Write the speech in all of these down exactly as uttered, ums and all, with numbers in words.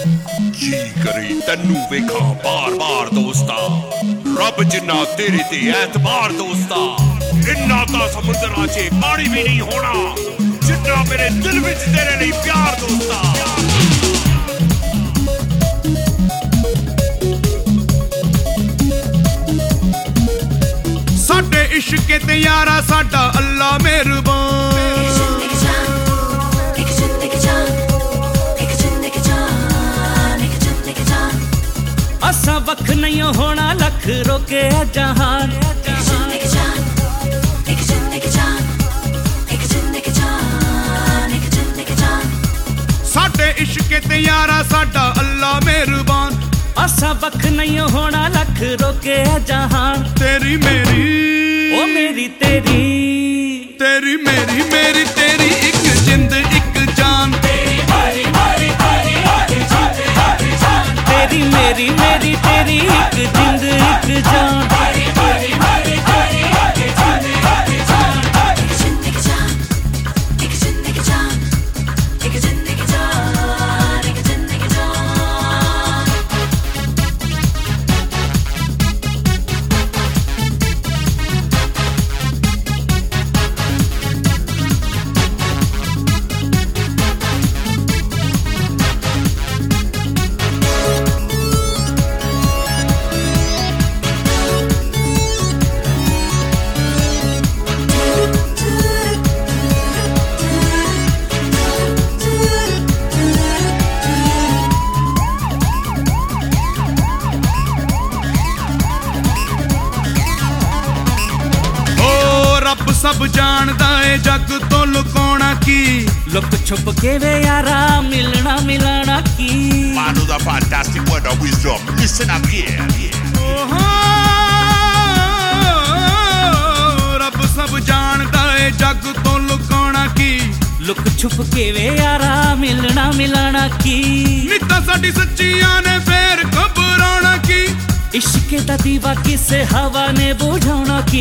जी करी तन्नू वेखा बार बार दोस्ता रब जिन्ना तेरे ते ऐतबार दोस्ता इन्ना ता समुंदरां च पानी भी नहीं होना जिन्ना मेरे दिल विच तेरे लिए प्यार दोस्ता साडे इश्क ते यारा साडा अल्लाह मेहरबान असा वख नहीं होना लख रोके जहान साडे इश्क ते यारा साडा अल्लाह मेहरबान असा वख नहीं होना लख रोके जहान तेरी मेरी ओ मेरी तेरी तेरी मेरी मेरी तेरी एक जिंद एक जान तेरी मेरी मेरी तेरी आधी जान आधी जान तेरी मेरी मेरी तेरी एक जिंद एक जान तेरी मेरी मेरी तेरी आधी जान आधी जान एक जिंद एक जान एक जिंद एक जान एक जिंद एक जान एक जिंद एक जान रब सब जानदा है जग तो लुकाउणा की लुक छुप के वे यारा मिलना मिलाना की Manu the fantastic word of wisdom listen up here oh, रब सब जानदा है जग तो लुकाउणा की लुक छुप के वे यारा मिलना मिलाना की नित्ता साडी सच्चियां ने फेर घबराउणा की इश्क दा दीवा किसे हवा ने बुझाउणा की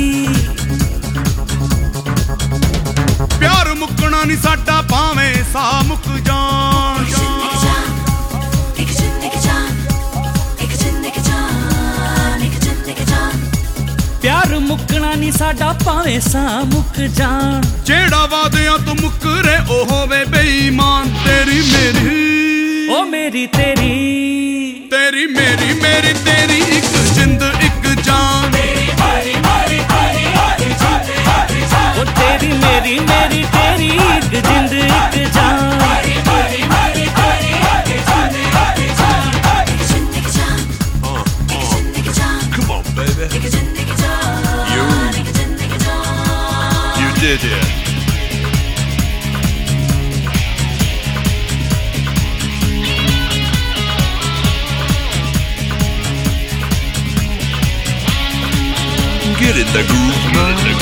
प्यार मुकना नहीं साडा भावें सा मुक जान एक जिंद एक जान एक जिंद एक जान एक जिंद एक जान प्यार मुकना नहीं साडा भावें सा मुक जान जेड़ा वादियां तू मुकरे ओ होवे बेईमान तेरी मेरी ओ मेरी तेरी तेरी मेरी मेरी तेरी एक जिंद एक जान तेरी मेरी मेरी तेरी आधी जान आधी जान ओ तेरी मेरी मेरी तेरी एक जिंद एक जान तेरी मेरी मेरी तेरी आधी जान आधी जान एक जिंद एक जान एक जिंद एक जान Come on baby एक जिंद एक जान You. एक जिंद एक जान You did it Get in the groove, man.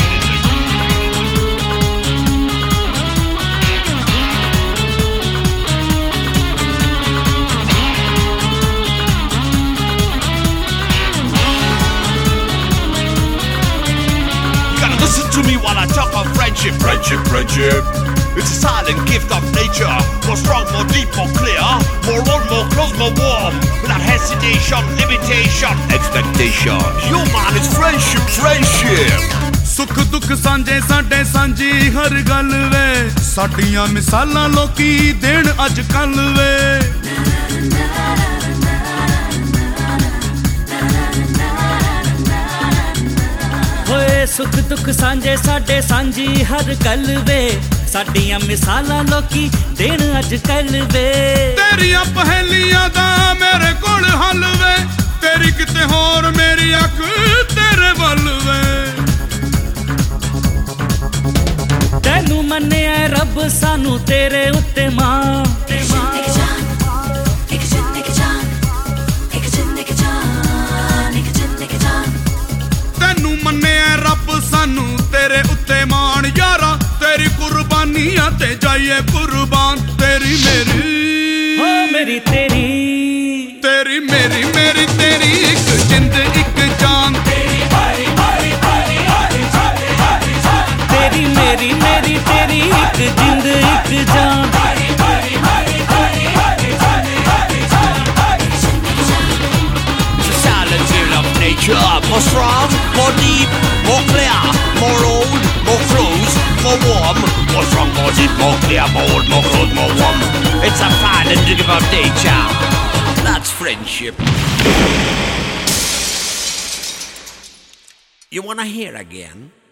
You gotta listen to me while I talk of friendship, friendship, friendship. It's a silent gift of nature, more strong, more deep, more clear, more on, more close, more warm, without hesitation, limitation, expectation. Yo man, it's friendship, friendship. सुख दुख सांझे साडे सांझी हर गल वे साडियां मिसालां लोकी देण अज कल वे होए सुख दुख सांझे साडे सांझी हर गल वे साडियां मिसालां लोकी देण अज कल वे तेरियां पहेलियां दा मेरे कोल हल वे तेरी किते होर मेरी अख तेरे वल वे तैनू मन्निया रब सानू तेरे उत्ते मां एक जिंद एक जान एक जिंद एक जान एक जिंद एक जान एक जिंद एक जान तैनू मन्निया रब सानू तेरे उत्ते मान यारा तेरी कुर्बानियां ते जाइए कुर्बान तेरी मेरी हो मेरी तेरी तेरी मेरी मेरी तेरी एक जिंद एक जान तेरी मेरी मेरी तेरी आधी जान आधी जान तेरी मेरी मेरी तेरी एक जिंद एक जान तेरी मेरी मेरी more deep, more clear, more old, more close, more warm, more strong, more deep, more clear, more old, more close, more warm. It's a fine and dig of nature. That's friendship. You wanna hear again?